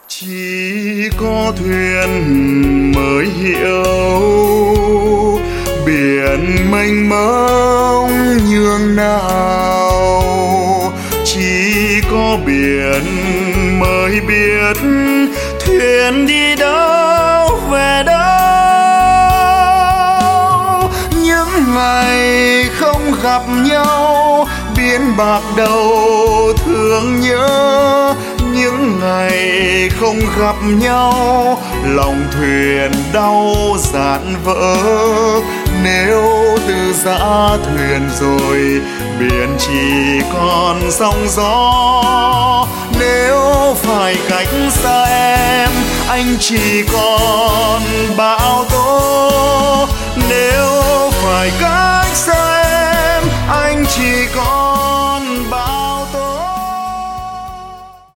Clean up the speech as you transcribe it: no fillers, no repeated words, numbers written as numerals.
Chỉ có thuyền mới hiểu biển mênh mông nhường nào, chỉ có biển mới biết thuyền đi đâu về đâu. Những ngày không gặp nhau biển bạc đầu thương nhớ, những ngày không gặp nhau lòng thuyền đau dạn vỡ. Nếu từ giã thuyền rồi biển chỉ còn sóng gió, nếu phải cách xa em anh chỉ còn bão tố, nếu phải cách xa em anh chỉ còn